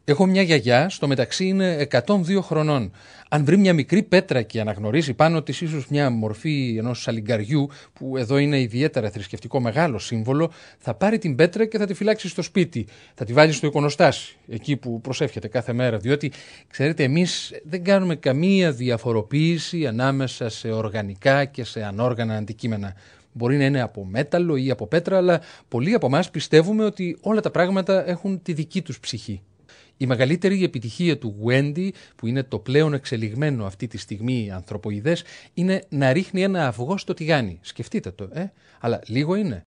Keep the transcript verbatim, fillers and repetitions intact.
Έχω μια γιαγιά, στο μεταξύ είναι εκατόν δύο χρονών. Αν βρει μια μικρή πέτρα και αναγνωρίσει πάνω της ίσως μια μορφή ενός σαλιγκαριού, που εδώ είναι ιδιαίτερα θρησκευτικό μεγάλο σύμβολο, θα πάρει την πέτρα και θα τη φυλάξει στο σπίτι. Θα τη βάλει στο εικονοστάσι, εκεί που προσεύχεται κάθε μέρα. Διότι, ξέρετε, εμείς δεν κάνουμε καμία διαφοροποίηση ανάμεσα σε οργανικά και σε ανόργανα αντικείμενα. Μπορεί να είναι από μέταλλο ή από πέτρα, αλλά πολλοί από εμάς πιστεύουμε ότι όλα τα πράγματα έχουν τη δική τους ψυχή. Η μεγαλύτερη επιτυχία του Γουέντι, που είναι το πλέον εξελιγμένο αυτή τη στιγμή ανθρωποειδές, είναι να ρίχνει ένα αυγό στο τηγάνι. Σκεφτείτε το, ε? Αλλά λίγο είναι.